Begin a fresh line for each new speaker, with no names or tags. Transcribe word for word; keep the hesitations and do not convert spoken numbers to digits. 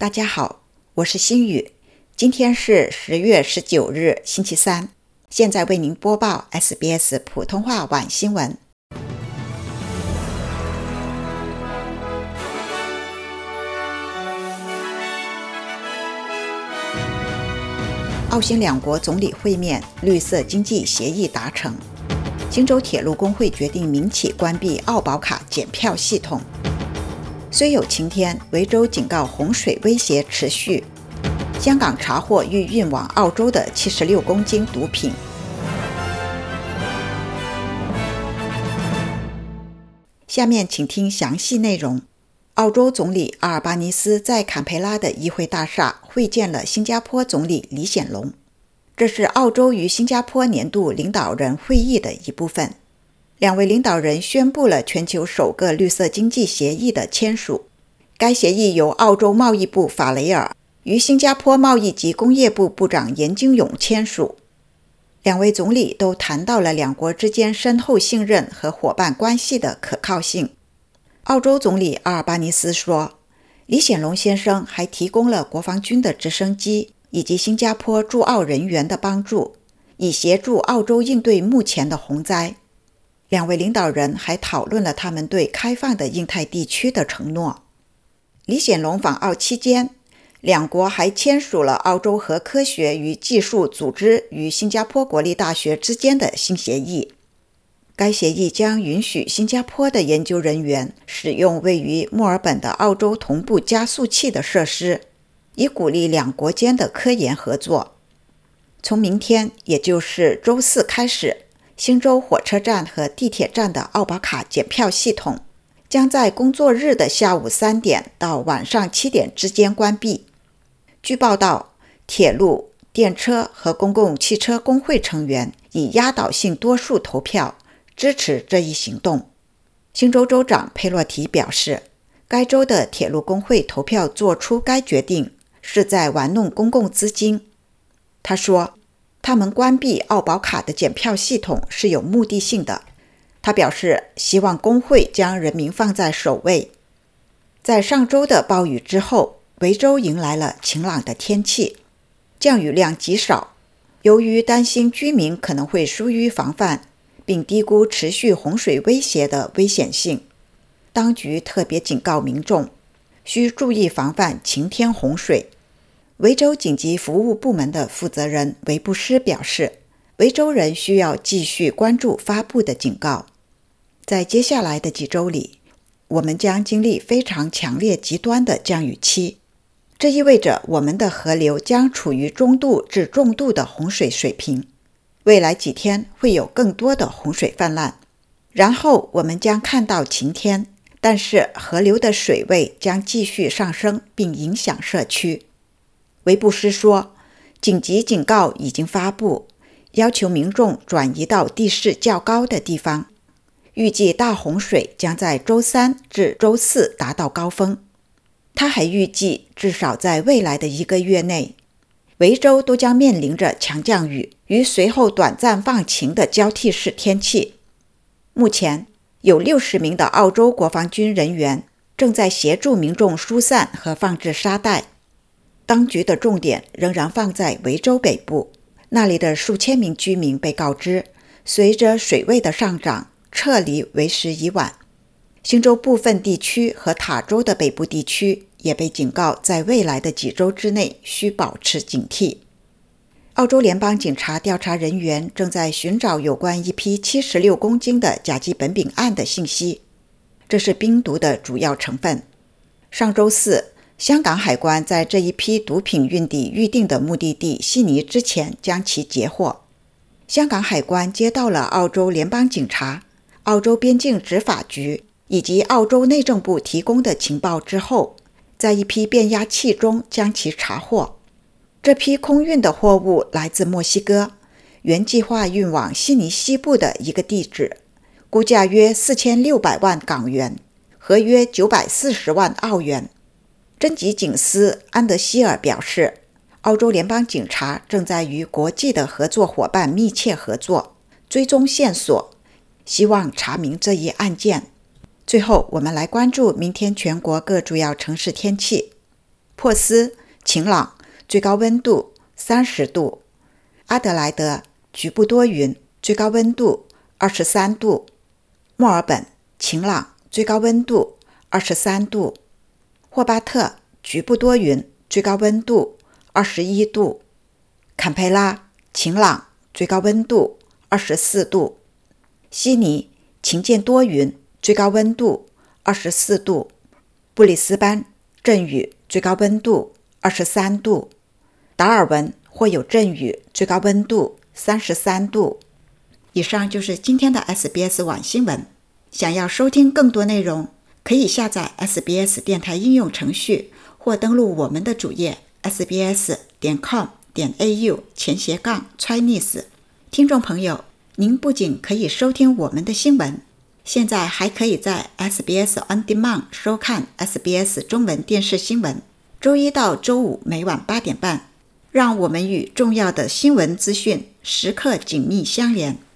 大家好，我是心雨，今天是十月十九日，星期三，现在为您播报 S B S 普通话晚新闻。澳新两国总理会面，绿色经济协议达成。新州铁路工会决定明起关闭澳宝卡检票系统。虽有晴天，维州警告洪水威胁持续。香港查获欲运往澳洲的七十六公斤毒品。下面请听详细内容。澳洲总理阿尔巴尼斯在坎培拉的议会大厦会见了新加坡总理李显龙，这是澳洲与新加坡年度领导人会议的一部分。两位领导人宣布了全球首个绿色经济协议的签署。该协议由澳洲贸易部法雷尔与新加坡贸易及工业部部长严金勇签署。两位总理都谈到了两国之间深厚信任和伙伴关系的可靠性。澳洲总理阿尔巴尼斯说，李显龙先生还提供了国防军的直升机以及新加坡驻澳人员的帮助，以协助澳洲应对目前的洪灾。两位领导人还讨论了他们对开放的印太地区的承诺。李显龙访澳期间，两国还签署了澳洲核科学与技术组织与新加坡国立大学之间的新协议。该协议将允许新加坡的研究人员使用位于墨尔本的澳洲同步加速器的设施，以鼓励两国间的科研合作。从明天，也就是周四开始，新州火车站和地铁站的澳宝卡检票系统将在工作日的下午三点到晚上七点之间关闭。据报道，铁路、电车和公共汽车工会成员以压倒性多数投票支持这一行动。新州州长佩洛提表示，该州的铁路工会投票做出该决定是在玩弄公共资金。他说，他们关闭澳宝卡的检票系统是有目的性的。他表示，希望工会将人民放在首位。在上周的暴雨之后，维州迎来了晴朗的天气，降雨量极少。由于担心居民可能会疏于防范，并低估持续洪水威胁的危险性，当局特别警告民众需注意防范晴天洪水。维州紧急服务部门的负责人维布斯表示，维州人需要继续关注发布的警告。在接下来的几周里，我们将经历非常强烈极端的降雨期，这意味着我们的河流将处于中度至重度的洪水水平。未来几天会有更多的洪水泛滥，然后我们将看到晴天，但是河流的水位将继续上升并影响社区。维布斯说，紧急警告已经发布，要求民众转移到地势较高的地方。预计大洪水将在周三至周四达到高峰。他还预计，至少在未来的一个月内，维州都将面临着强降雨与随后短暂放晴的交替式天气。目前，有六十名的澳洲国防军人员正在协助民众疏散和放置沙袋。当局的重点仍然放在维州北部，那里的数千名居民被告知，随着水位的上涨，撤离为时已晚。新州部分地区和塔州的北部地区也被警告，在未来的几周之内需保持警惕。澳洲联邦警察调查人员正在寻找有关一批七十六公斤的甲基苯丙胺的信息，这是冰毒的主要成分。上周四，香港海关在这一批毒品运抵预定的目的地悉尼之前将其截获。香港海关接到了澳洲联邦警察、澳洲边境执法局以及澳洲内政部提供的情报之后，在一批变压器中将其查获。这批空运的货物来自墨西哥，原计划运往悉尼西部的一个地址，估价约四千六百万港元，合约九百四十万澳元。侦缉警司安德希尔表示，澳洲联邦警察正在与国际的合作伙伴密切合作，追踪线索，希望查明这一案件。最后，我们来关注明天全国各主要城市天气。 珀斯晴朗，最高温度三十度；阿德莱德局部多云，最高温度二十三度；墨尔本晴朗，最高温度二十三度；霍巴特局部多云，最高温度二十一度；坎培拉晴朗，最高温度二十四度；悉尼晴间多云，最高温度二十四度；布里斯班阵雨，最高温度二十三度；达尔文或有阵雨，最高温度三十三度。以上就是今天的 S B S 网新闻。想要收听更多内容，可以下载 S B S 电台应用程序，或登录我们的主页 s b s 点 com 点 a u 前斜杠 Chinese。听众朋友，您不仅可以收听我们的新闻，现在还可以在 S B S On Demand 收看 S B S 中文电视新闻，周一到周五每晚八点半，让我们与重要的新闻资讯时刻紧密相连。